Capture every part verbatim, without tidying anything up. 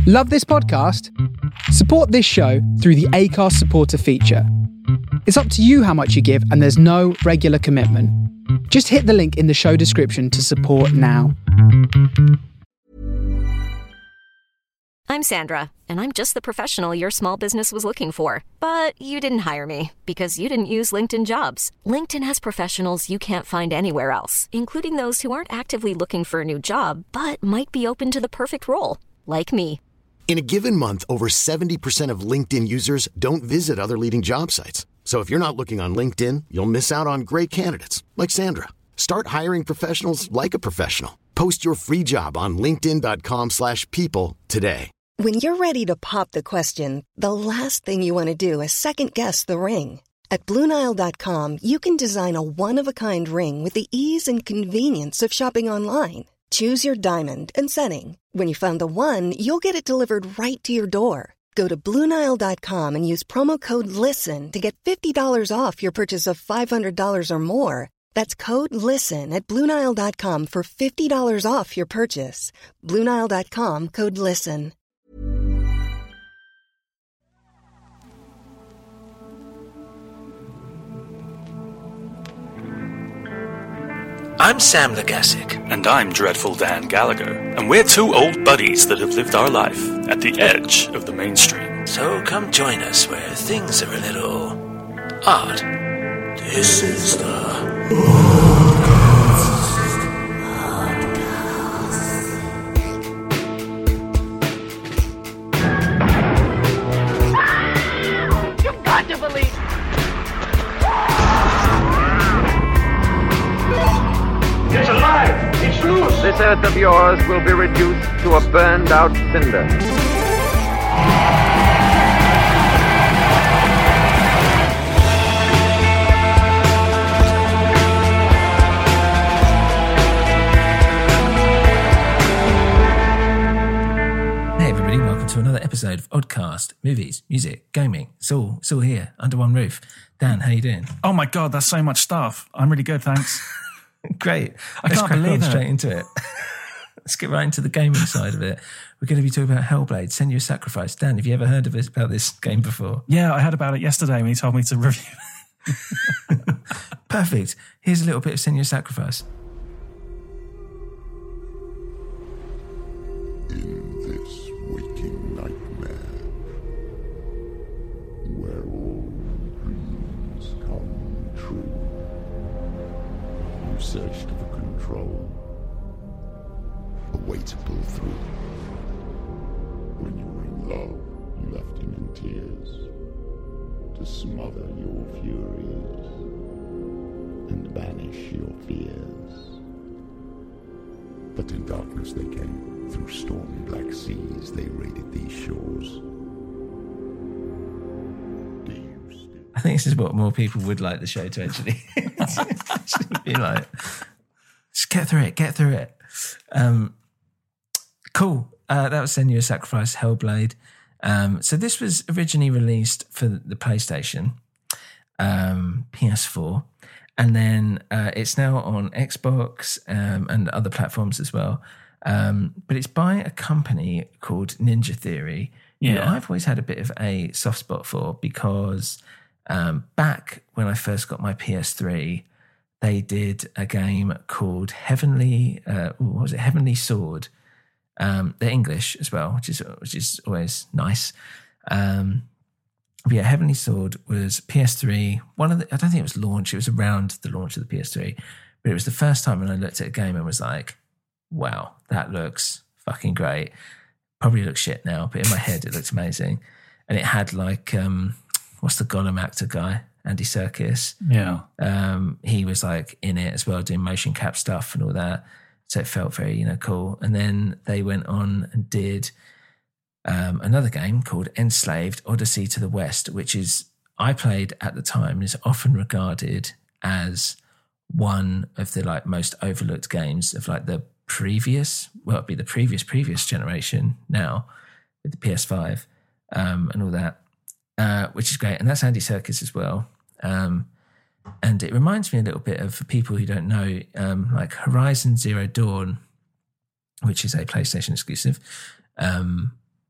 Love this podcast? Support this show through the Acast supporter feature. It's up to you how much you give, and there's no regular commitment. Just hit the link in the show description to support now. I'm Sandra, and I'm just the professional your small business was looking for. But you didn't hire me because you didn't use LinkedIn Jobs. LinkedIn has professionals you can't find anywhere else, including those who aren't actively looking for a new job, but might be open to the perfect role, like me. In a given month, over seventy percent of LinkedIn users don't visit other leading job sites. So if you're not looking on LinkedIn, you'll miss out on great candidates like Sandra. Start hiring professionals like a professional. Post your free job on linkedin.com slash people today. When you're ready to pop the question, the last thing you want to do is second-guess the ring. At Blue Nile dot com, you can design a one-of-a-kind ring with the ease and convenience of shopping online. Choose your diamond and setting. When you find the one, you'll get it delivered right to your door. Go to Blue Nile dot com and use promo code LISTEN to get fifty dollars off your purchase of five hundred dollars or more. That's code LISTEN at Blue Nile dot com for fifty dollars off your purchase. Blue Nile dot com, code LISTEN. I'm Sam Legassic. And I'm Dreadful Dan Gallagher. And we're two old buddies that have lived our life at the edge of the mainstream. So come join us where things are a little odd. This is the You've got to believe. It's alive! It's loose! This earth of yours will be reduced to a burned-out cinder. Hey everybody, welcome to another episode of Oddcast. Movies, music, gaming. It's all, it's all here, under one roof. Dan, how you doing? Oh my God, that's so much stuff. I'm really good, thanks. Great. I Let's can't crack believe on it. straight into it. Let's get right into the gaming side of it. We're going to be talking about Hellblade, Senua's Sacrifice. Dan, have you ever heard of this, about this game before? Yeah, I heard about it yesterday when he told me to review it. Perfect. Here's a little bit of Senua's Sacrifice. In this waking nightmare, where all dreams come true, you searched for control, a way to pull through. When you were in love, you left him in tears, to smother your furies and banish your fears. But in darkness they came, through stormy black seas they raided these shores. I think this is what more people would like the show to actually, actually be like. Just get through it, get through it. Um, cool. Uh, that was Senua's Sacrifice, Hellblade. Um, so this was originally released for the PlayStation, um, P S four, and then uh, it's now on Xbox um, and other platforms as well. Um, but it's by a company called Ninja Theory, who Yeah. I've always had a bit of a soft spot for because um, back when I first got my P S three, they did a game called Heavenly, uh, ooh, what was it? Heavenly Sword. Um, they're English as well, which is which is always nice. Um, but yeah, Heavenly Sword was P S three. One of the, I don't think it was launched. It was around the launch of the P S three, but it was the first time when I looked at a game and was like, "Wow, that looks fucking great." Probably looks shit now, but in my head it looked amazing. And it had like, um, what's the Gollum actor guy? Andy Serkis. Yeah. Um, he was like in it as well, doing motion cap stuff and all that. So it felt very, you know, cool. And then they went on and did um, another game called Enslaved Odyssey to the West, which is, I played at the time, is often regarded as one of the like most overlooked games of like the previous, well, it'd be the previous, previous generation now with the P S five um, and all that, uh, which is great. And that's Andy Serkis as well. Um, and it reminds me a little bit of, for people who don't know, um, like Horizon Zero Dawn, which is a PlayStation exclusive. Um,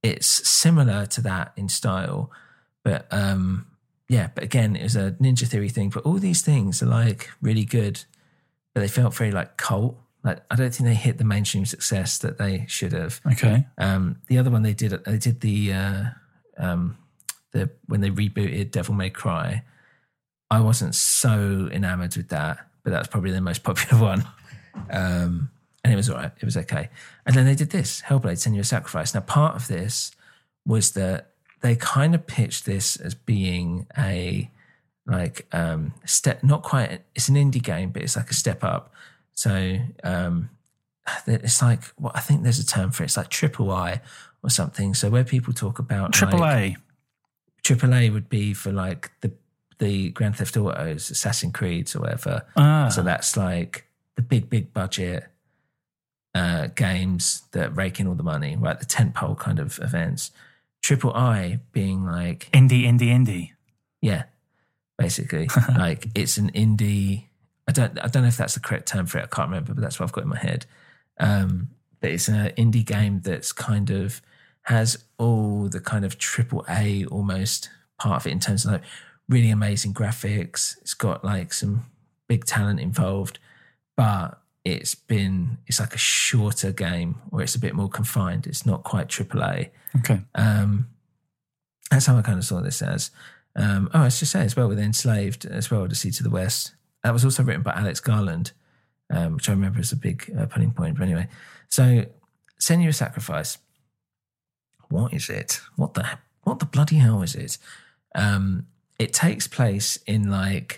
it's similar to that in style, but um, yeah, but again, it was a Ninja Theory thing. But all these things are like really good, but they felt very like cult. Like I don't think they hit the mainstream success that they should have. Okay. Um, the other one they did, they did the uh, um, the when they rebooted Devil May Cry. I wasn't so enamored with that, but that's probably the most popular one. Um, and it was all right. It was okay. And then they did this, Hellblade, Senua's Sacrifice. Now, part of this was that they kind of pitched this as being a, like, um, step, not quite, it's an indie game, but it's like a step up. So um, it's like, well, I think there's a term for it. It's like triple I or something. So where people talk about Triple like, A. Triple A would be for like the the Grand Theft Autos, Assassin's Creeds or whatever. Ah. So that's like the big, big budget uh, games that rake in all the money, right? The tentpole kind of events. Triple I being like... Indie, indie, indie. Yeah, basically. Like it's an indie... I don't I don't know if that's the correct term for it. I can't remember, but that's what I've got in my head. Um, but it's an indie game that's kind of has all the kind of triple A almost part of it in terms of like really amazing graphics. It's got like some big talent involved, but it's been, it's like a shorter game or it's a bit more confined. It's not quite triple A. Okay. Um, that's how I kind of saw this as. Um, oh, I should say as well with Enslaved as well, To See to the West. That was also written by Alex Garland, um, which I remember as a big uh, pulling point. But anyway, so Senua's Sacrifice. What is it? What the what the bloody hell is it? Um, it takes place in like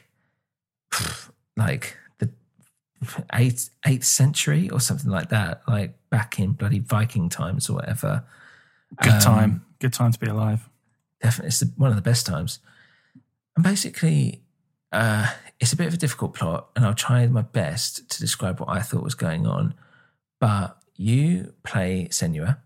like the eighth eighth century or something like that, like back in bloody Viking times or whatever. Good um, time. Good time to be alive. Definitely, it's one of the best times. And basically, uh, it's a bit of a difficult plot, and I'll try my best to describe what I thought was going on. But you play Senua,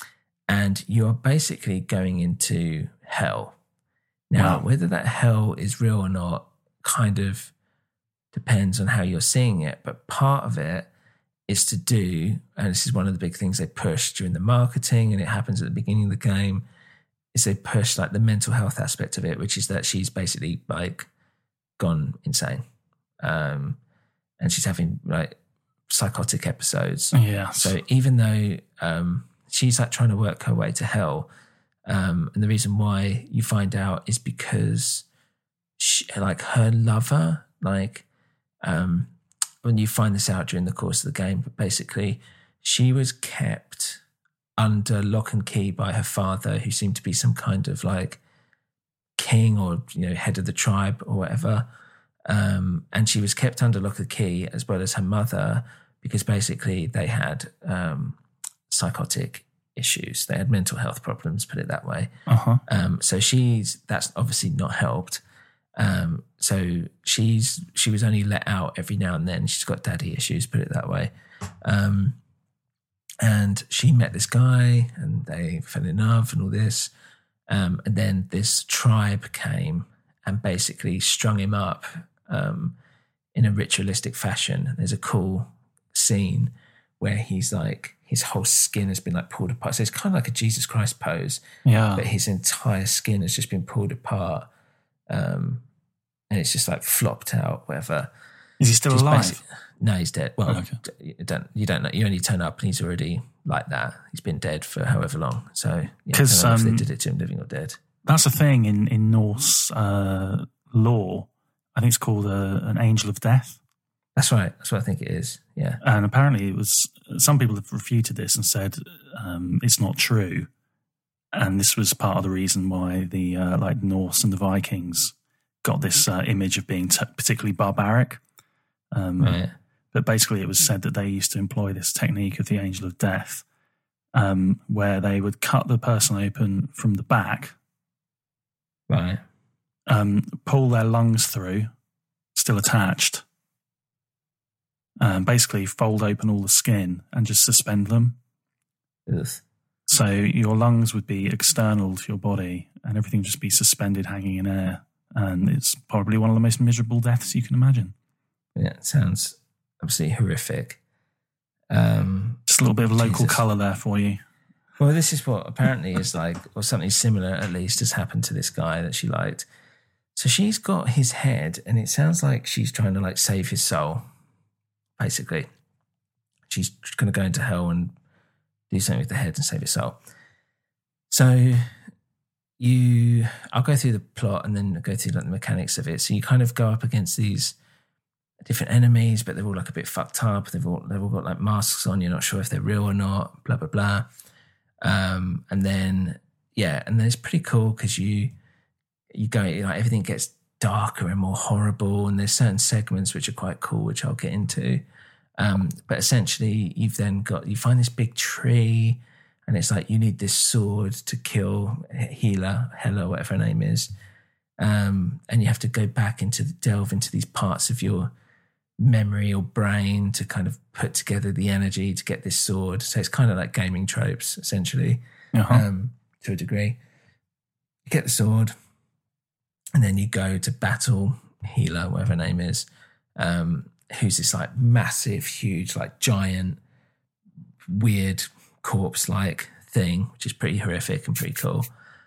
and you are basically going into hell. Now, wow. Whether that hell is real or not kind of depends on how you're seeing it. But part of it is to do, and this is one of the big things they push during the marketing, and it happens at the beginning of the game, is they push like the mental health aspect of it, which is that she's basically like gone insane. Um, and she's having like psychotic episodes. Yeah. So even though um, she's like trying to work her way to hell, um, and the reason why you find out is because she, like her lover, like um, when you find this out during the course of the game, but basically she was kept under lock and key by her father, who seemed to be some kind of like king or, you know, head of the tribe or whatever. Um, and she was kept under lock and key as well as her mother, because basically they had um, psychotic issues. They had mental health problems, put it that way. Uh-huh. Um, so she's, that's obviously not helped. Um, so she's, she was only let out every now and then. She's got daddy issues, put it that way. Um, and she met this guy and they fell in love and all this. Um, and then this tribe came and basically strung him up um, in a ritualistic fashion. There's a cool scene where he's like, his whole skin has been like pulled apart. So it's kind of like a Jesus Christ pose. Yeah. But his entire skin has just been pulled apart. Um, and it's just like flopped out, whatever. Is he still just alive? basic- No, he's dead. Well, okay. you don't you don't know. You only turn up and he's already like that. He's been dead for however long. So yeah, I don't know um, if they did it to him living or dead. That's a thing in in Norse uh, lore. I think it's called a, an angel of death. That's right. That's what I think it is. Yeah. And apparently, it was. Some people have refuted this and said um, it's not true. And this was part of the reason why the uh, like Norse and the Vikings got this uh, image of being t- particularly barbaric. Um, right. But basically, it was said that they used to employ this technique of the angel of death, um, where they would cut the person open from the back, right, um, pull their lungs through, still attached, and basically fold open all the skin and just suspend them. Yes. So your lungs would be external to your body, and everything would just be suspended, hanging in air, and it's probably one of the most miserable deaths you can imagine. Yeah, it sounds absolutely horrific. Um, Just a little bit of local Jesus. colour there for you. Well, this is what apparently is like, or something similar at least has happened to this guy that she liked. So she's got his head, and it sounds like she's trying to like save his soul, basically. She's going to go into hell and do something with the head and save his soul. So you, I'll go through the plot and then go through like the mechanics of it. So you kind of go up against these different enemies, but they're all like a bit fucked up. They've all they've all got like masks on. You're not sure if they're real or not. Blah blah blah. Um, and then yeah, and then it's pretty cool because you you go like everything gets darker and more horrible, and there's certain segments which are quite cool, which I'll get into. Um, but essentially, you've then got you find this big tree, and it's like you need this sword to kill Hela, Hela, whatever her name is, um, and you have to go back into the, delve into these parts of your memory or brain to kind of put together the energy to get this sword. So it's kind of like gaming tropes, essentially, uh-huh. um, to a degree. You get the sword, and then you go to battle Hela, whatever her name is, um, who's this like massive, huge, like giant, weird corpse-like thing, which is pretty horrific and pretty cool.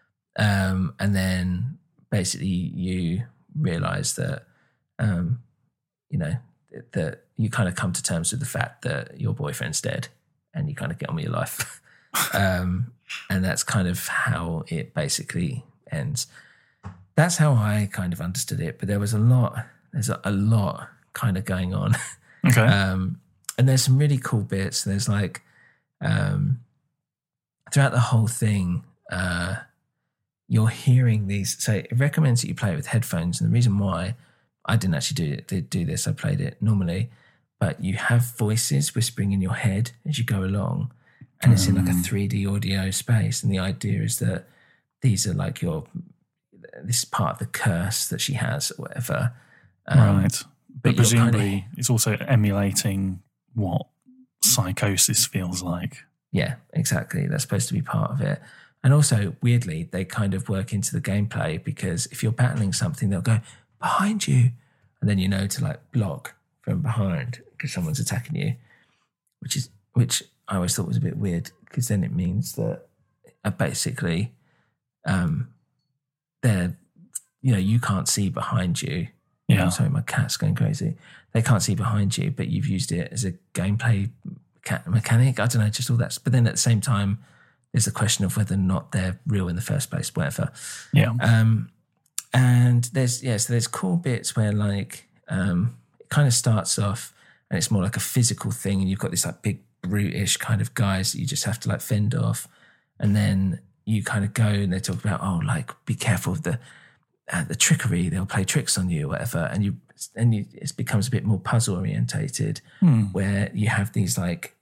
Um, and then basically you realise that, um, you know, that you kind of come to terms with the fact that your boyfriend's dead, and you kind of get on with your life. um, and that's kind of how it basically ends. That's how I kind of understood it. But there was a lot, there's a, a lot kind of going on. Okay. um, and there's some really cool bits. There's like, um, throughout the whole thing, uh, you're hearing these. So it recommends that you play it with headphones. And the reason why I didn't actually do it, did do this, I played it normally, but you have voices whispering in your head as you go along, and it's in like a three D audio space. And the idea is that these are like your, this is part of the curse that she has or whatever. Um, right. But, but presumably kind of, it's also emulating what psychosis feels like. Yeah, exactly. That's supposed to be part of it. And also, weirdly, they kind of work into the gameplay, because if you're battling something, they'll go, behind you, and then you know to like block from behind because someone's attacking you, which is which I always thought was a bit weird, because then it means that uh, basically um they're, you know, you can't see behind you. Yeah. I'm sorry, my cat's going crazy. They can't see behind you, but you've used it as a gameplay mechanic. I don't know, just all that. But then at the same time, there's the question of whether or not they're real in the first place, whatever. Yeah. Um, and there's, yeah, so there's cool bits where like um, it kind of starts off and it's more like a physical thing, and you've got this like big brutish kind of guys that you just have to like fend off. And then you kind of go and they talk about, oh, like be careful of the uh, the trickery. They'll play tricks on you or whatever. And you and you, it becomes a bit more puzzle orientated, hmm. where you have these like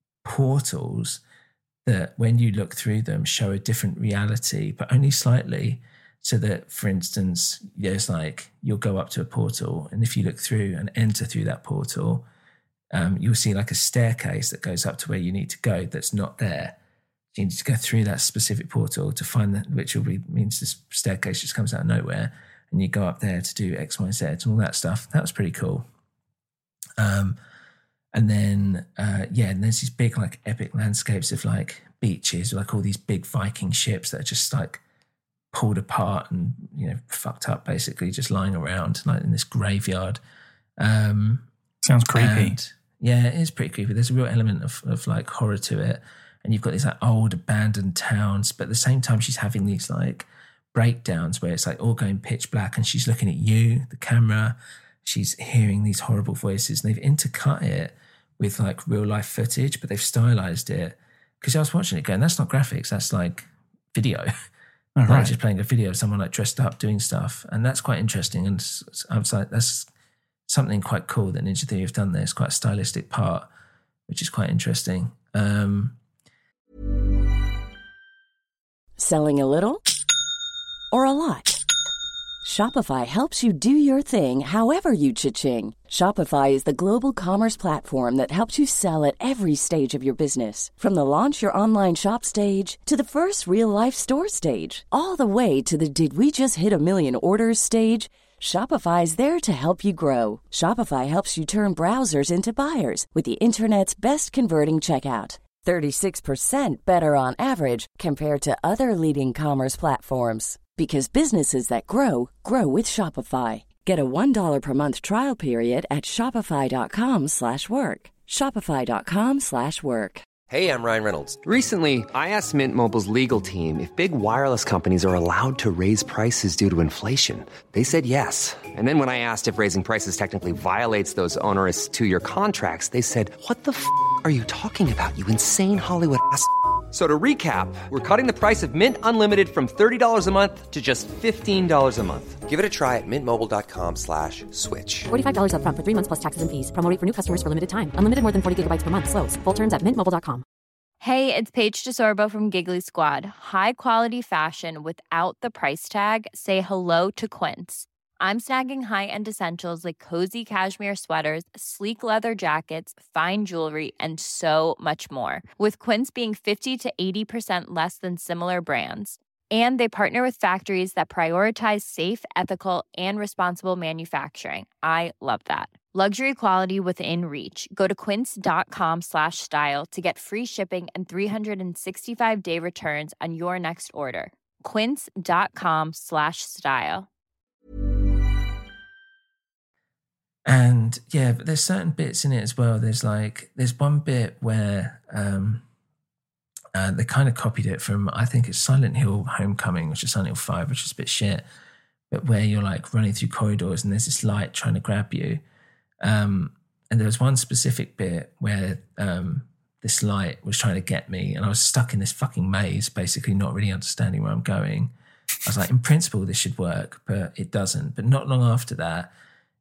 portals that when you look through them show a different reality, but only slightly. So that, for instance, there's like, you'll go up to a portal, and if you look through and enter through that portal, um, you'll see like a staircase that goes up to where you need to go that's not there. You need to go through that specific portal to find that, which will be, means this staircase just comes out of nowhere, and you go up there to do X, Y, Z and all that stuff. That was pretty cool. Um, and then, uh, yeah, and there's these big like epic landscapes of like beaches, like all these big Viking ships that are just like pulled apart and, you know, fucked up, basically just lying around like in this graveyard. Um, Sounds creepy. And, yeah, it is pretty creepy. There's a real element of, of like horror to it. And you've got these like old abandoned towns, but at the same time she's having these like breakdowns where it's like all going pitch black, and she's looking at you, the camera, she's hearing these horrible voices, and they've intercut it with like real life footage, but they've stylized it. Because I was watching it going, that's not graphics, that's like video. Oh, like right. just playing a video of someone like dressed up doing stuff. And that's quite interesting. And I was like, that's something quite cool that Ninja Theory have done there. It's quite a stylistic part, which is quite interesting. Um, Selling a little or a lot? Shopify helps you do your thing however you cha-ching. Shopify is the global commerce platform that helps you sell at every stage of your business. From the launch your online shop stage to the first real-life store stage, all the way to the did we just hit a million orders stage. Shopify is there to help you grow. Shopify helps you turn browsers into buyers with the internet's best converting checkout. thirty-six percent better on average compared to other leading commerce platforms. Because businesses that grow, grow with Shopify. Get a one dollar per month trial period at shopify.com slash work. Shopify.com slash work. Hey, I'm Ryan Reynolds. Recently, I asked Mint Mobile's legal team if big wireless companies are allowed to raise prices due to inflation. They said yes. And then when I asked if raising prices technically violates those onerous two-year contracts, they said, what the f*** are you talking about, you insane Hollywood ass f- So to recap, we're cutting the price of Mint Unlimited from thirty dollars a month to just fifteen dollars a month. Give it a try at mintmobile.com slash switch. forty-five dollars up front for three months plus taxes and fees. Promo rate for new customers for limited time. Unlimited more than forty gigabytes per month. Slows full terms at mint mobile dot com. Hey, it's Paige DeSorbo from Giggly Squad. High quality fashion without the price tag. Say hello to Quince. I'm snagging high-end essentials like cozy cashmere sweaters, sleek leather jackets, fine jewelry, and so much more. With Quince being fifty to eighty percent less than similar brands. And they partner with factories that prioritize safe, ethical, and responsible manufacturing. I love that. Luxury quality within reach. Go to quince.com slash style to get free shipping and three sixty-five day returns on your next order. Quince.com slash style. And yeah, but there's certain bits in it as well. There's like, there's one bit where um, uh, they kind of copied it from, I think it's Silent Hill Homecoming, which is Silent Hill five, which is a bit shit, but where you're like running through corridors and there's this light trying to grab you. Um, and there was one specific bit where um, this light was trying to get me and I was stuck in this fucking maze, basically not really understanding where I'm going. I was like, in principle, this should work, but it doesn't. But not long after that,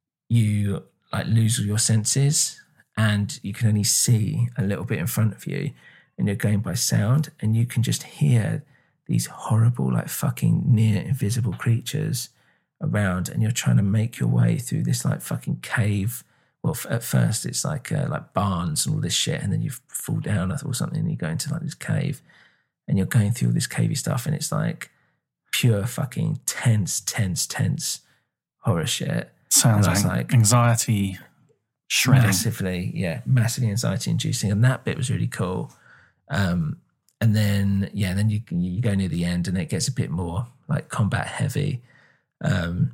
you like lose all your senses and you can only see a little bit in front of you and you're going by sound and you can just hear these horrible, like fucking near invisible creatures around and you're trying to make your way through this like fucking cave. Well, f- at first it's like uh, like barns and all this shit and then you fall down or something and you go into like this cave and you're going through all this cavey stuff and it's like pure fucking tense, tense, tense horror shit. Sounds like, like anxiety shredding. Massively, yeah, massively anxiety inducing. And that bit was really cool. Um, and then, yeah, then you you go near the end and it gets a bit more like combat heavy. Um,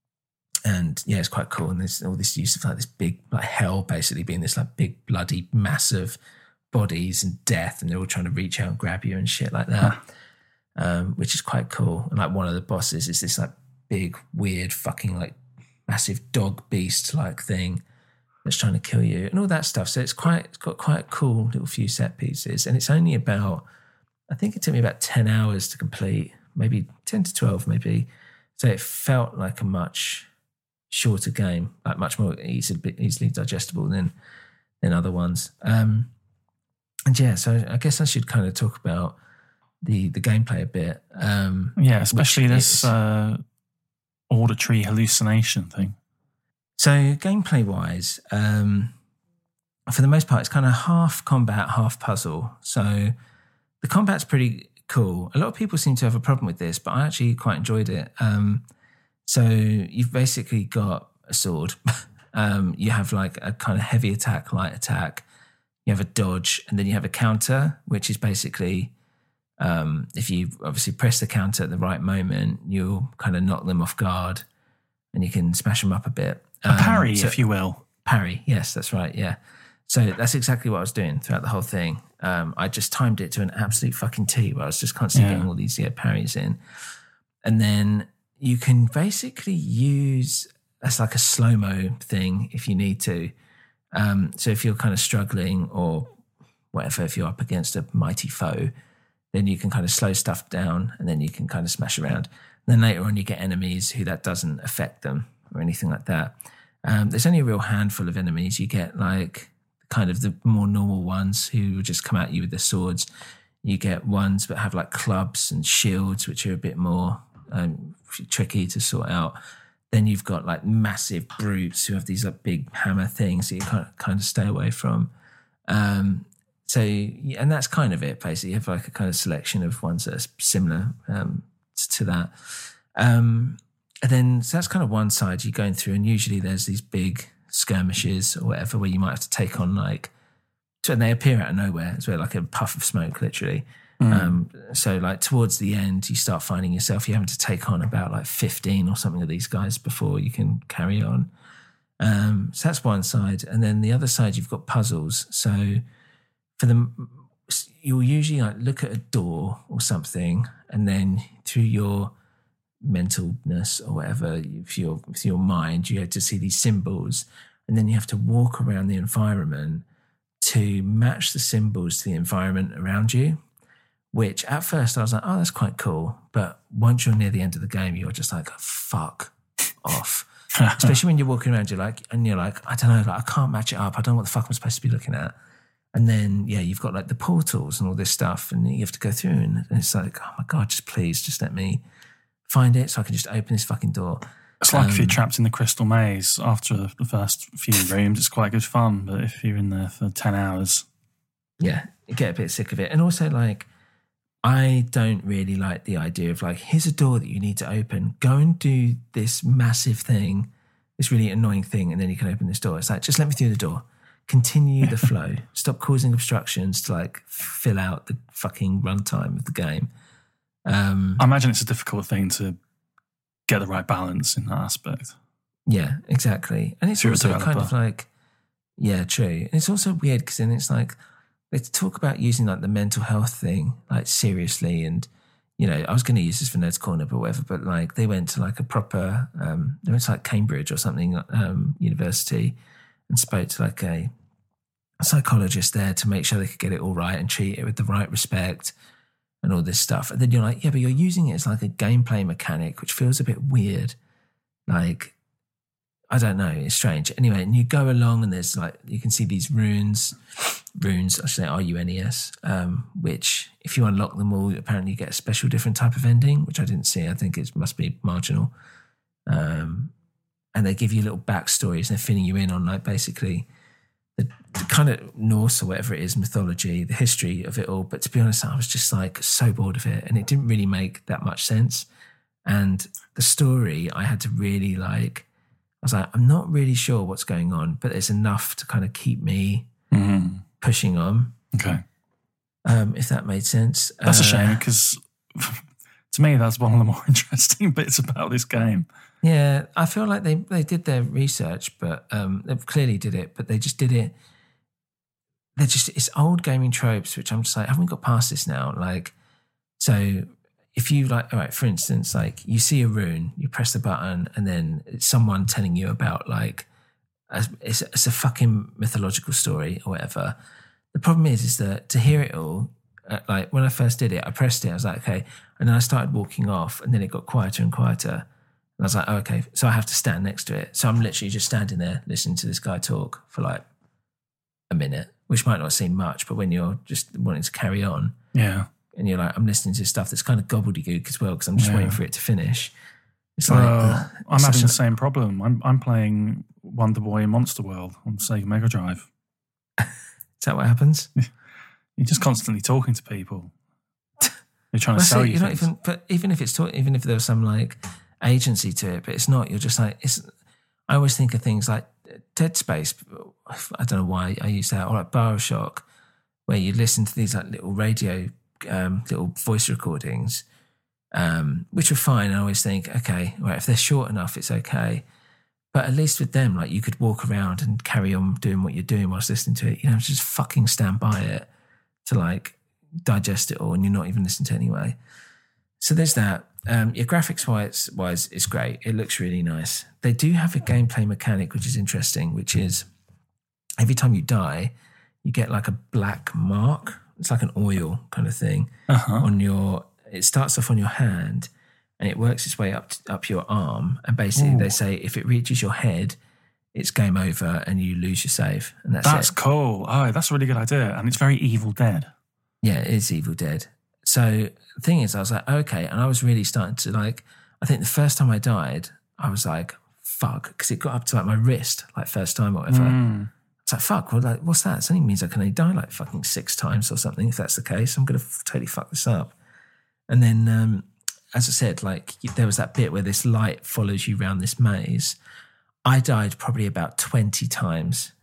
and yeah, it's quite cool. And there's all this use of like this big, like hell basically being this like big, bloody, massive bodies and death. And they're all trying to reach out and grab you and shit like that, huh. um, which is quite cool. And like one of the bosses is this like big, weird, fucking like massive dog beast like thing that's trying to kill you and all that stuff. So it's quite, it's got quite a cool little few set pieces. And it's only about, I think it took me about ten hours to complete, maybe ten to twelve maybe. So it felt like a much shorter game, like much more easily, easily digestible than, than other ones. Um, and yeah, so I guess I should kind of talk about the, the gameplay a bit. Um, yeah, especially this uh, auditory hallucination thing. So gameplay wise, um, for the most part, it's kind of half combat, half puzzle. So the combat's pretty cool. A lot of people seem to have a problem with this, but I actually quite enjoyed it. Um, so you've basically got a sword. um, you have like a kind of heavy attack, light attack. You have a dodge, and then you have a counter, which is basically um, if you obviously press the counter at the right moment, you'll kind of knock them off guard, and you can smash them up a bit. A parry, um, so, if you will. Parry, yes, that's right, yeah. So that's exactly what I was doing throughout the whole thing. Um, I just timed it to an absolute fucking T where I was just constantly yeah. getting all these yeah, parries in. And then you can basically use as like a slow-mo thing if you need to. Um, so if you're kind of struggling or whatever, if you're up against a mighty foe, then you can kind of slow stuff down and then you can kind of smash around. And then later on you get enemies who that doesn't affect them or anything like that. Um, there's only a real handful of enemies. You get like kind of the more normal ones who will just come at you with their swords. You get ones that have like clubs and shields, which are a bit more um, tricky to sort out. Then you've got like massive brutes who have these like big hammer things that you kind of, kind of stay away from. Um, so, and that's kind of it, basically. You have like a kind of selection of ones that are similar um, to that. Um, and then, so that's kind of one side you're going through, and usually there's these big skirmishes or whatever where you might have to take on like So they appear out of nowhere. It's like a puff of smoke, literally. Mm. Um, so like towards the end, you start finding yourself, you're having to take on about like fifteen or something of these guys before you can carry on. Um, so that's one side. And then the other side, you've got puzzles. So for them, you'll usually like look at a door or something, and then through your mentalness or whatever, if your with your mind, you have to see these symbols, and then you have to walk around the environment to match the symbols to the environment around you. Which at first I was like, oh, that's quite cool. But once you're near the end of the game, you're just like, fuck off. Especially when you're walking around, you're like, and you're like, I don't know, like I can't match it up. I don't know what the fuck I'm supposed to be looking at. And then, yeah, you've got like the portals and all this stuff, and you have to go through, and it's like, oh my God, just please, just let me find it so I can just open this fucking door. It's like um, if you're trapped in the crystal maze after the first few rooms, it's quite good fun. But if you're in there for ten hours. Yeah, you get a bit sick of it. And also, like, I don't really like the idea of like, here's a door that you need to open. Go and do this massive thing, this really annoying thing, and then you can open this door. It's like, just let me through the door. Continue the flow. Stop causing obstructions to like fill out the fucking runtime of the game. Um, I imagine it's a difficult thing to get the right balance in that aspect. Yeah, exactly. And it's also kind of like, yeah, true. And it's also weird because then it's like, they talk about using like the mental health thing like seriously, and you know, I was going to use this for Ned's Corner but whatever, but like they went to like a proper um they went to like Cambridge or something um university and spoke to like a, a psychologist there to make sure they could get it all right and treat it with the right respect and all this stuff. And then you're like, yeah, but you're using it as like a gameplay mechanic, which feels a bit weird. Like, I don't know, it's strange. Anyway, and you go along and there's like, you can see these runes, runes, I should say R U N E S, um, which if you unlock them all, apparently you get a special different type of ending, which I didn't see. I think it must be marginal. Um, and they give you little backstories and they're filling you in on like basically the, the kind of Norse or whatever it is, mythology, the history of it all. But to be honest, I was just like so bored of it and it didn't really make that much sense. And the story, I had to really like, I was like, I'm not really sure what's going on, but it's enough to kind of keep me mm-hmm. pushing on. Okay. Um, if that made sense. That's uh, a shame because to me, that's one of the more interesting bits about this game. Yeah, I feel like they, they did their research, but um, they clearly did it, but they just did it. They're just, it's old gaming tropes, which I'm just like, I haven't got past this now. Like, so if you like, all right, for instance, like you see a rune, you press the button and then it's someone telling you about like, a, it's, it's a fucking mythological story or whatever. The problem is, is that to hear it all, uh, like when I first did it, I pressed it, I was like, okay. And then I started walking off and then it got quieter and quieter. And I was like, oh, okay, so I have to stand next to it. So I'm literally just standing there listening to this guy talk for like a minute, which might not seem much, but when you're just wanting to carry on. Yeah. And you're like, I'm listening to stuff that's kind of gobbledygook as well because I'm just yeah. waiting for it to finish. It's well, like uh, I'm having the same problem. I'm I'm playing Wonder Boy in Monster World on Sega Mega Drive. Is that what happens? You're just constantly talking to people. You're trying well, to sell so you you're not things. even, but even if it's talk, even if there was some like agency to it, but it's not. You're just like it's. I always think of things like Dead Space. I don't know why I use that, or like BioShock, where you listen to these like little radio. Um, little voice recordings, um, which are fine. I always think, okay, right, if they're short enough, it's okay. But at least with them, like you could walk around and carry on doing what you're doing whilst listening to it. You know, just fucking stand by it to like digest it all, and you're not even listening to it anyway. So there's that. Um, your graphics wise, wise, it's great. It looks really nice. They do have a gameplay mechanic which is interesting, which is every time you die, you get like a black mark. It's like an oil kind of thing uh-huh. on your, it starts off on your hand and it works its way up to, up your arm. And basically Ooh. They say if it reaches your head, it's game over and you lose your save. And that's That's it. cool. Oh, that's a really good idea. And it's very Evil Dead. Yeah, it is Evil Dead. So the thing is, I was like, okay. And I was really starting to like, I think the first time I died, I was like, fuck. Because it got up to like my wrist, like first time or whatever. Mm. It's like, fuck, well, like, what's that? It only means I can only die like fucking six times or something. If that's the case, I'm going to f- totally fuck this up. And then, um, as I said, like there was that bit where this light follows you around this maze. I died probably about twenty times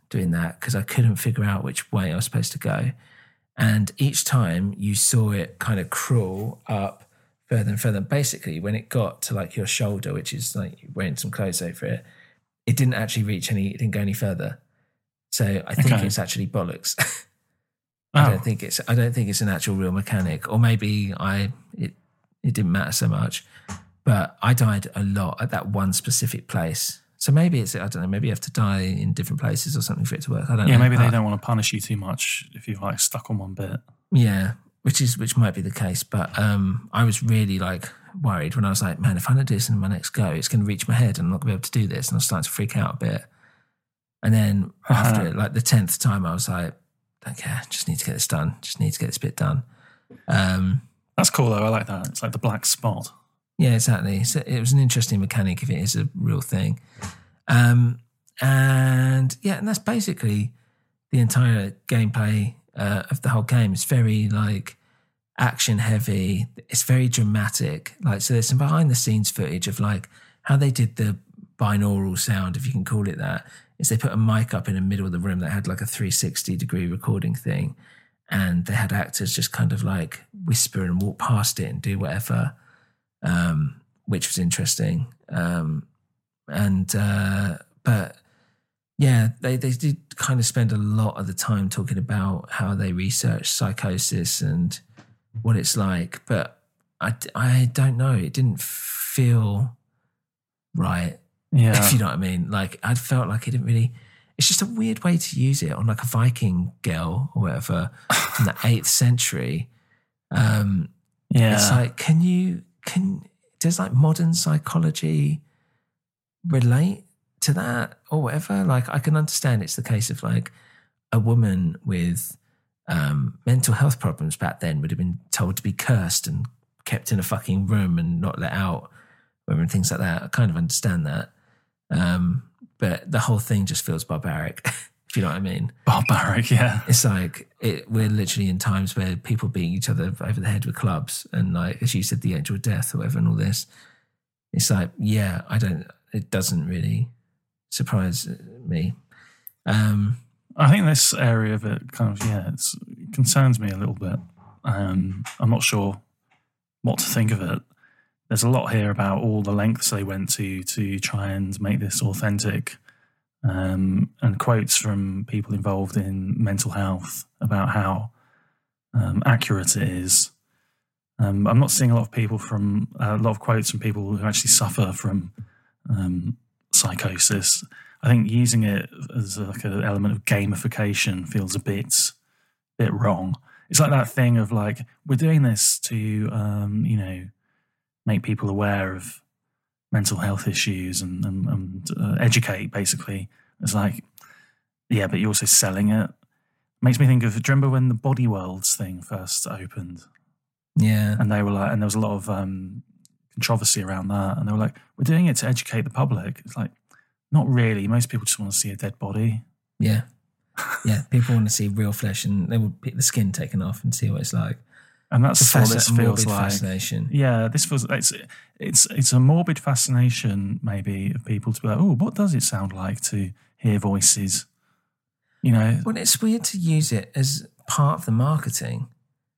doing that because I couldn't figure out which way I was supposed to go. And each time you saw it kind of crawl up further and further. Basically, when it got to like your shoulder, which is like you're wearing some clothes over it, it didn't actually reach any, it didn't go any further. So I think Okay. it's actually bollocks. Oh. I don't think it's, I don't think it's an actual real mechanic, or maybe I, it, it didn't matter so much, but I died a lot at that one specific place. So maybe it's, I don't know, maybe you have to die in different places or something for it to work. I don't Yeah, know. maybe they but- don't want to punish you too much if you're like stuck on one bit. Yeah, which is which might be the case, but um, I was really like worried when I was like, man, if I don't do this in my next go, it's going to reach my head and I'm not going to be able to do this, and I was starting to freak out a bit. And then after Uh-huh. it, like the tenth time, I was like, don't care, just need to get this done, just need to get this bit done. Um, That's cool though. I like that. It's like the black spot. yeah, exactly. So it was an interesting mechanic if it is a real thing. Um, and yeah, and that's basically the entire gameplay uh, of the whole game. It's very like action heavy. It's very dramatic. Like, so there's some behind the scenes footage of like how they did the binaural sound, if you can call it that, is they put a mic up in the middle of the room that had like a three sixty degree recording thing. And they had actors just kind of like whisper and walk past it and do whatever, um, which was interesting. Um, and, uh, but yeah, they, they did kind of spend a lot of the time talking about how they research psychosis and what it's like. But I, I don't know. It didn't feel right. Yeah. If you know what I mean. Like, I felt like it didn't really, it's just a weird way to use it on like a Viking girl or whatever from the eighth century. Um, Yeah. It's like, can you, can, does like modern psychology relate to that or whatever? Like, I can understand it's the case of like a woman with um, mental health problems back then would have been told to be cursed and kept in a fucking room and not let out, and things like that. I kind of understand that. Um, but the whole thing just feels barbaric, if you know what I mean. Barbaric, yeah. It's like, it, we're literally in times where people beating each other over the head with clubs and like, as you said, the angel of death or whatever and all this. It's like, yeah, I don't, it doesn't really surprise me. Um, I think this area of it kind of, yeah, it's, it concerns me a little bit. Um, I'm not sure what to think of it. There's a lot here about all the lengths they went to to try and make this authentic, um, and quotes from people involved in mental health about how um, accurate it is. Um, I'm not seeing a lot of people from uh, a lot of quotes from people who actually suffer from um, psychosis. I think using it as like an element of gamification feels a bit, bit wrong. It's like that thing of like, we're doing this to, um, you know, make people aware of mental health issues and, and, and uh, educate, basically. It's like, yeah, but you're also selling it. Makes me think of, do you remember when the Body Worlds thing first opened? Yeah. And they were like, and there was a lot of um, controversy around that. And they were like, we're doing it to educate the public. It's like, not really. Most people just want to see a dead body. Yeah. Yeah. People want to see real flesh and they will pick the skin taken off and see what it's like. And that's It's a what fasc- this a morbid feels like. fascination. Yeah, this feels it's it's it's a morbid fascination, maybe, of people to be like, oh, what does it sound like to hear voices? You know, Well, it's weird to use it as part of the marketing.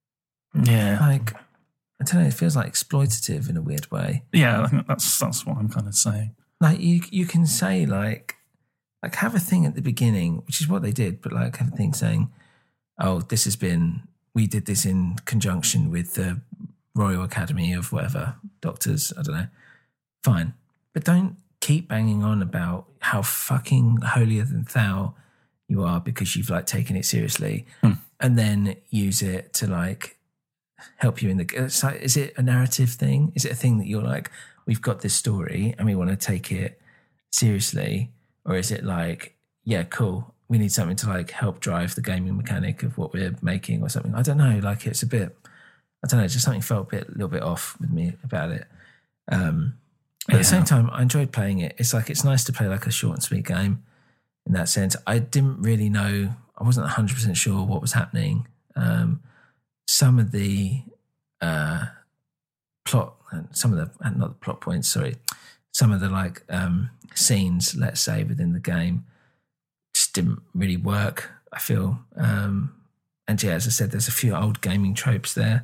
yeah, Like, I don't know, it feels like exploitative in a weird way. yeah. I think that's that's what I'm kind of saying. Like, you you can say, like, like have a thing at the beginning, which is what they did, but like have a thing saying, oh, this has been, we did this in conjunction with the Royal Academy of whatever, doctors, I don't know. Fine. But don't keep banging on about how fucking holier than thou you are because you've like taken it seriously, Hmm. and then use it to like help you in the, it's like, is it a narrative thing? Is it a thing that you're like, we've got this story and we want to take it seriously? Or is it like, yeah, cool, we need something to like help drive the gaming mechanic of what we're making or something? I don't know. Like, it's a bit, I don't know, just something felt a bit, a little bit off with me about it. Um, but at the same time, I enjoyed playing it. It's like, it's nice to play like a short and sweet game in that sense. I didn't really know, I wasn't one hundred percent sure what was happening. Um, some of the uh, plot, some of the, not the plot points, sorry, some of the like um, scenes, let's say, within the game, just didn't really work, I feel. Um, and yeah, as I said, there's a few old gaming tropes there.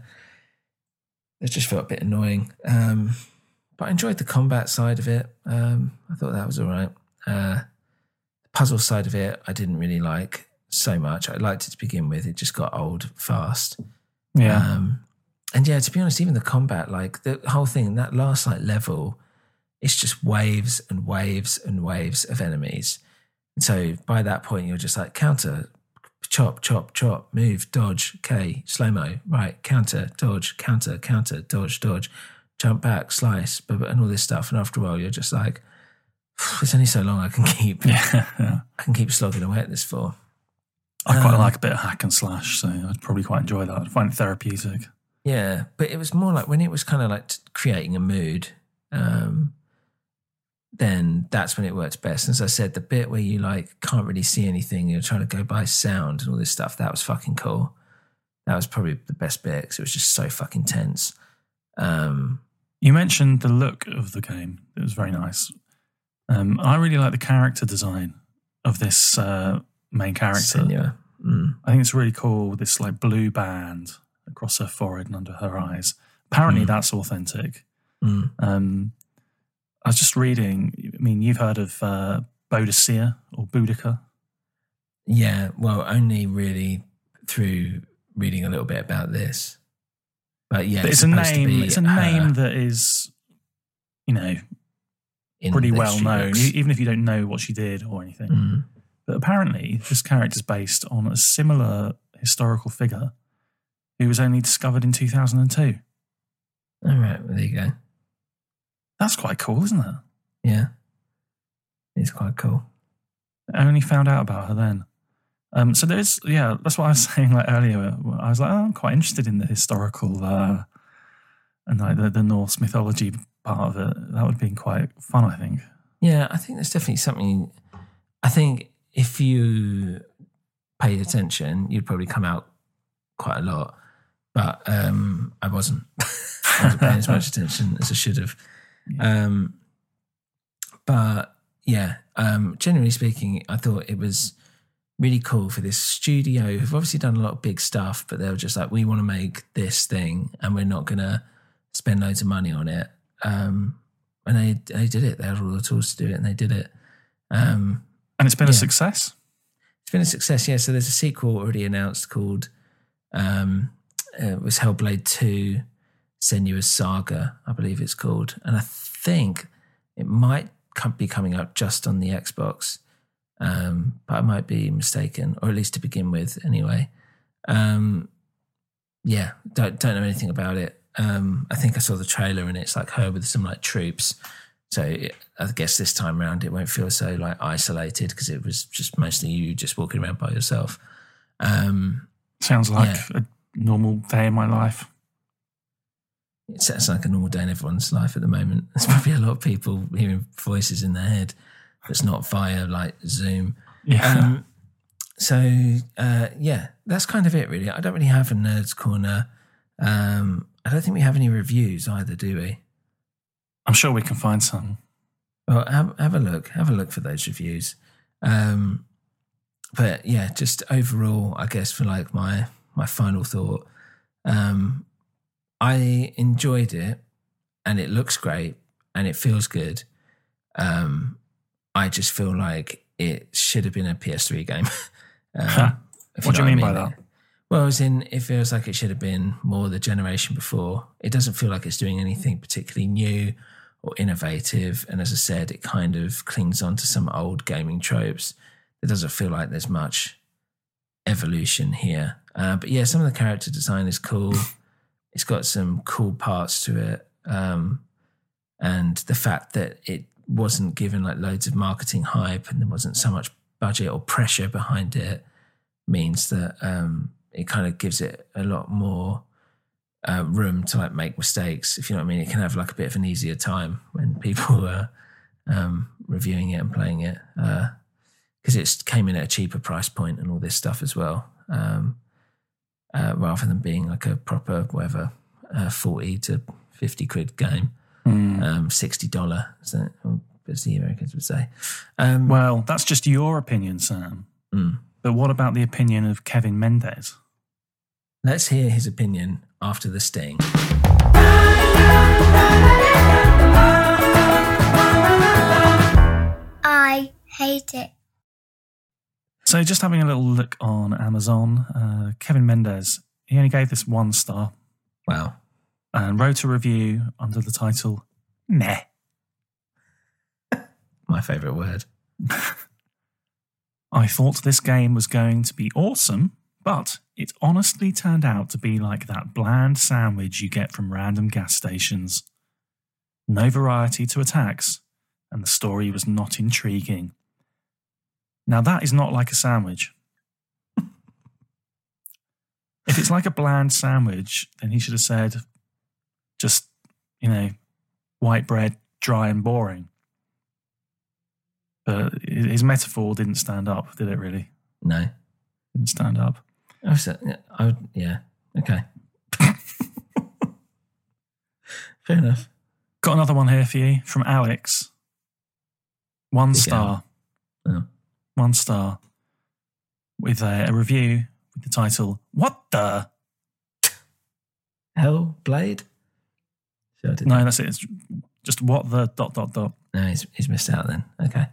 It just felt a bit annoying. Um, but I enjoyed the combat side of it. Um, I thought that was all right. Uh, the puzzle side of it, I didn't really like so much. I liked it to begin with. It just got old fast. Yeah. Um, and yeah, to be honest, even the combat, like the whole thing, that last like level, it's just waves and waves and waves of enemies. And so by that point, you're just like counter, chop, chop, chop, move, dodge, K, slow-mo, right, counter, dodge, counter, counter, dodge, dodge, jump back, slice, and all this stuff. And after a while, you're just like, it's only so long I can keep, yeah, yeah. I can keep slogging away at this for. I quite um, like a bit of hack and slash, so I'd probably quite enjoy that. I'd find it therapeutic. Yeah, but it was more like when it was kind of like creating a mood, um, then that's when it worked best. As I said, the bit where you like can't really see anything, you're trying to go by sound and all this stuff, that was fucking cool. That was probably the best bit because it was just so fucking tense. Um, you mentioned the look of the game. It was very nice. Um, I really like the character design of this uh, main character. Senua. Mm. I think it's really cool, this like blue band across her forehead and under her eyes. Apparently mm. that's authentic. Mm. Um, I was just reading, I mean, you've heard of uh, Boadicea or Boudica? Yeah, well, only really through reading a little bit about this. But yeah, but it's, it's a name. It's a her. name that is, you know, In pretty the well known, books. even if you don't know what she did or anything. Mm. But apparently, this character is based on a similar historical figure who was only discovered in two thousand two. All right, well, there you go. That's quite cool, isn't it? Yeah, it's quite cool. I only found out about her then. Um, so there's, yeah, that's what I was saying like earlier. I was like, oh, I'm quite interested in the historical uh, and like the, the Norse mythology part of it. That would have been quite fun, I think. Yeah, I think there's definitely something. I think if you paid attention, you'd probably come out quite a lot. But um, I wasn't. I wasn't paying as much attention as I should have. Um, but yeah, um, generally speaking, I thought it was really cool for this studio who've obviously done a lot of big stuff, but they were just like, we want to make this thing and we're not going to spend loads of money on it. Um, and they they did it. They had all the tools to do it and they did it. Um, and it's been yeah. a success? It's been a success, yeah. So there's a sequel already announced called, um, it was Hellblade two, Senua's Saga, I believe it's called. And I think it might be coming out just on the Xbox, um, but I might be mistaken, or at least to begin with anyway. Um, yeah, don't, don't know anything about it. Um, I think I saw the trailer and it's like her with some like troops. So it, I guess this time around it won't feel so like isolated because it was just mostly you just walking around by yourself. Um, Sounds like yeah. a normal day in my life. It sounds like a normal day in everyone's life at the moment. There's probably a lot of people hearing voices in their head that's not via like Zoom. Yeah. Um, so, uh, yeah, that's kind of it really. I don't really have a Nerds Corner. Um, I don't think we have any reviews either, do we? I'm sure we can find some. Well, have, have a look. Have a look for those reviews. Um, but yeah, just overall, I guess for like my, my final thought, um, I enjoyed it and it looks great and it feels good. Um, I just feel like it should have been a P S three game. um, huh. What do you mean, I mean by that? Well, as in, it feels like it should have been more the generation before. It doesn't feel like it's doing anything particularly new or innovative. And as I said, it kind of clings on to some old gaming tropes. It doesn't feel like there's much evolution here. Uh, but yeah, some of the character design is cool. It's got some cool parts to it. Um, and the fact that it wasn't given like loads of marketing hype and there wasn't so much budget or pressure behind it means that um, it kind of gives it a lot more uh, room to like make mistakes, if you know what I mean. It can have like a bit of an easier time when people are um, reviewing it and playing it because uh, it came in at a cheaper price point and all this stuff as well. Um, Uh, rather than being like a proper, whatever, uh, forty to fifty quid game, mm. um, sixty dollars, as the Americans would say. Um, well, that's just your opinion, Sam. Mm. But what about the opinion of Kevin Mendes? Let's hear his opinion after the sting. I hate it. So just having a little look on Amazon, uh, Kevin Mendes, he only gave this one star. Wow. And wrote a review under the title, Meh. My favourite word. I thought this game was going to be awesome, but it honestly turned out to be like that bland sandwich you get from random gas stations. No variety to attacks, and the story was not intriguing. Now that is not like a sandwich. If it's like a bland sandwich, then he should have said, just, you know, white bread, dry and boring. But his metaphor didn't stand up, did it really? No. Didn't stand up. I was, I would, yeah, okay. Fair enough. Got another one here for you from Alex. One Big star. Oh. One star. With a, a review with the title, What the? Hellblade? Sure, no, that's it. It's just what the dot, dot, dot. No, he's, he's missed out then. Okay.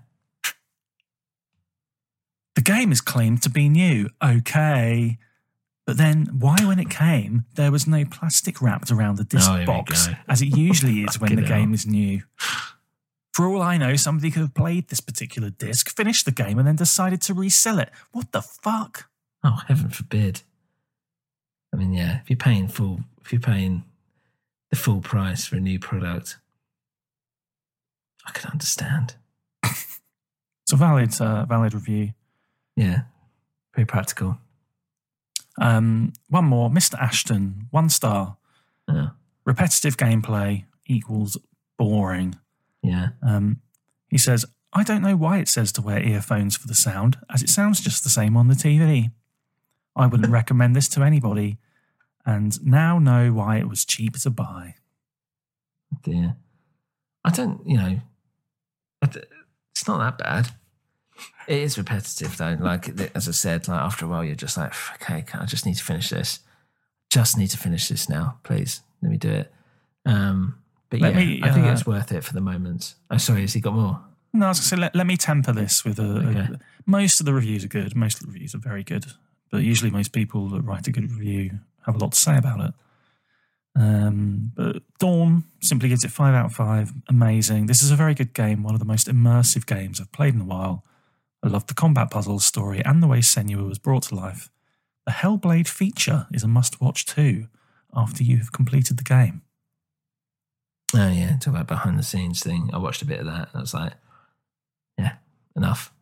The game is claimed to be new. Okay. But then why, when it came, there was no plastic wrapped around the disc Oh, here we box, go. as it usually is when the Fucking hell. game is new? For all I know, somebody could have played this particular disc, finished the game, and then decided to resell it. What the fuck? Oh, heaven forbid. I mean, yeah, if you're paying full, if you're paying the full price for a new product, I can understand. It's a valid, uh, valid review. Yeah, very practical. Um, one more, Mister Ashton, one star. Yeah. Repetitive gameplay equals boring. Yeah. Um, he says, I don't know why it says to wear earphones for the sound, as it sounds just the same on the T V. I wouldn't recommend this to anybody, and now know why it was cheap to buy. Dear. I don't, you know, it's not that bad. It is repetitive though. Like, as I said, like after a while, you're just like, okay, I just need to finish this. Just need to finish this now, please. Let me do it. Um, but Let yeah, me, I think uh, it's worth it for the moment. Oh, sorry, has he got more? No, I was going to say, let, let me temper this with a, Okay. a... Most of the reviews are good. Most of the reviews are very good. But usually most people that write a good review have a lot to say about it. Um, but Dawn simply gives it five out of five. Amazing. This is a very good game. One of the most immersive games I've played in a while. I love the combat puzzles, story, and the way Senua was brought to life. The Hellblade feature is a must-watch too after you've completed the game. Oh yeah, talk about behind the scenes thing. I watched a bit of that and I was like, yeah, enough.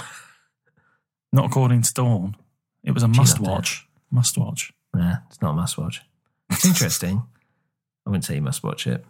Not according to Dawn. It was a She loved must-watch. Must-watch. Yeah, it's not a must watch. It's interesting. I wouldn't say you must watch it.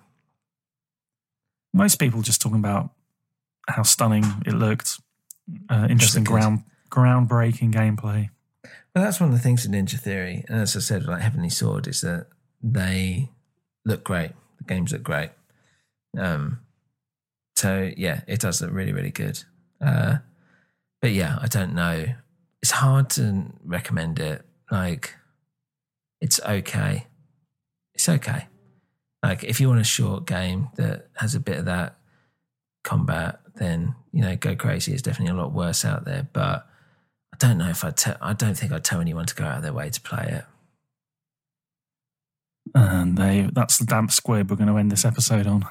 Most people just talking about how stunning it looked. Uh, interesting That's good. ground groundbreaking gameplay. Well, that's one of the things in Ninja Theory, and as I said, like Heavenly Sword, is that they look great. The games look great. Um, so yeah, it does look really, really good. Uh, but yeah, I don't know. It's hard to recommend it. Like, it's okay. It's okay. Like, if you want a short game that has a bit of that combat, then, you know, go crazy. It's definitely a lot worse out there. But I don't know if I'd tell, I don't think I'd tell anyone to go out of their way to play it. And they that's the damp squib we're going to end this episode on.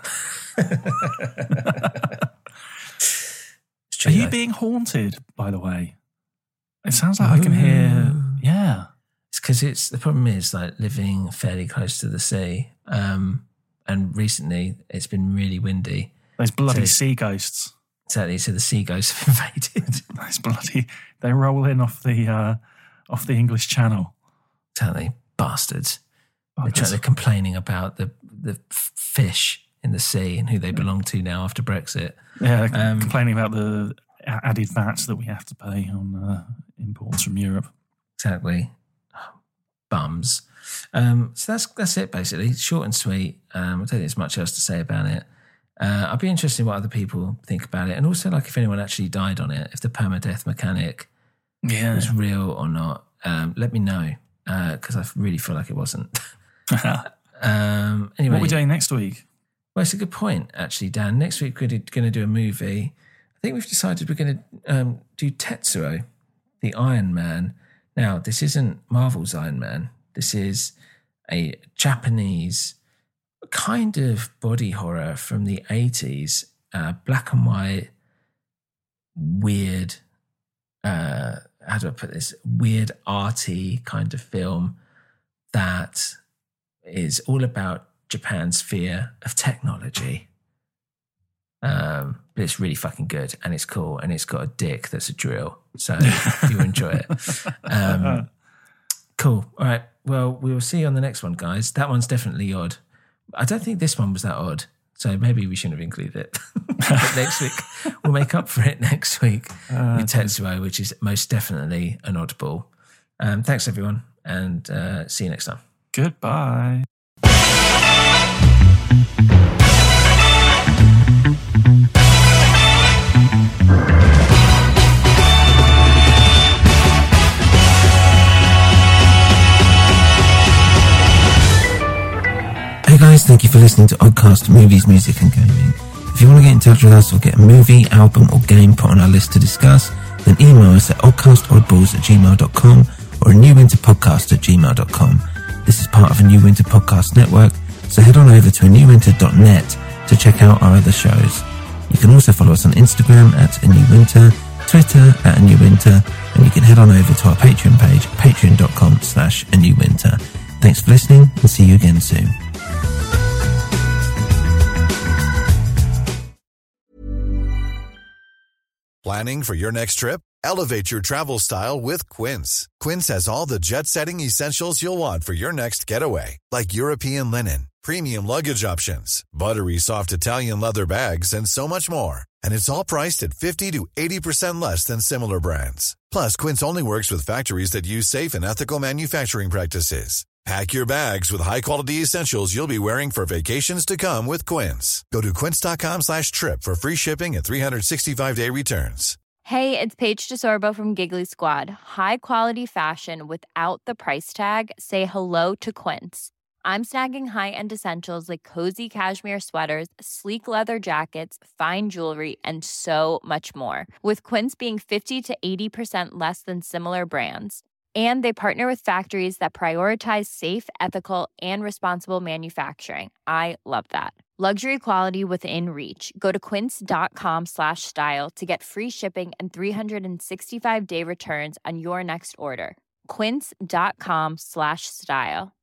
True, Are you though. being haunted, by the way? It sounds like I can hear... Yeah. It's because it's the problem is like living fairly close to the sea, um, and recently it's been really windy. Those bloody So- sea ghosts. Exactly. So the sea ghosts have invaded. Those bloody... They roll in off the uh, off the English Channel. Exactly, bastards. They're, Buggers. trying, they're complaining about the the f- fish in the sea and who they belong to now after Brexit. Yeah, Um, complaining about the added V A T that we have to pay on uh, imports from Europe. Exactly. Bums. Um, so that's that's it basically. Short and sweet. Um, I don't think there's much else to say about it. Uh, I'd be interested in what other people think about it, and also like if anyone actually died on it, if the permadeath mechanic Yeah. was real or not. Um, let me know, because uh, I really feel like it wasn't. um, anyway, what are we doing next week? Well, it's a good point, actually, Dan. Next week we're going to do a movie. I think we've decided we're going to um, do Tetsuo, the Iron Man. Now, this isn't Marvel's Iron Man. This is a Japanese kind of body horror from the eighties, uh, black and white, weird, uh, how do I put this? Weird, arty kind of film that is all about Japan's fear of technology. Um, but it's really fucking good and it's cool and it's got a dick that's a drill. So you enjoy it. Um, cool. All right. Well, we will see you on the next one, guys. That one's definitely odd. I don't think this one was that odd. So maybe we shouldn't have included it. But next week, we'll make up for it next week uh, with Tetsuo, which is most definitely an oddball. Um, thanks, everyone. And uh, see you next time. Goodbye. Hey guys, thank you for listening to Oddcast Movies, Music and Gaming. If you want to get in touch with us or get a movie, album or game put on our list to discuss, then email us at oddcastoddballs at gmail dot com or a new winter podcast at gmail dot com. This is part of a New Winter Podcast network, so head on over to a new winter dot net to check out our other shows. You can also follow us on Instagram at anewwinter, Twitter at anewwinter, and you can head on over to our Patreon page, patreon dot com slash anewwinter. Thanks for listening and see you again soon. Planning for your next trip? Elevate your travel style with Quince. Quince has all the jet-setting essentials you'll want for your next getaway, like European linen, premium luggage options, buttery soft Italian leather bags, and so much more. And it's all priced at fifty to eighty percent less than similar brands. Plus, Quince only works with factories that use safe and ethical manufacturing practices. Pack your bags with high-quality essentials you'll be wearing for vacations to come with Quince. Go to quince dot com slash trip for free shipping and three sixty-five day returns. Hey, it's Paige DeSorbo from Giggly Squad. High quality fashion without the price tag. Say hello to Quince. I'm snagging high-end essentials like cozy cashmere sweaters, sleek leather jackets, fine jewelry, and so much more. With Quince being fifty to eighty percent less than similar brands. And they partner with factories that prioritize safe, ethical, and responsible manufacturing. I love that. Luxury quality within reach. Go to quince dot com slash style to get free shipping and three sixty-five day returns on your next order. Quince dot com slash style.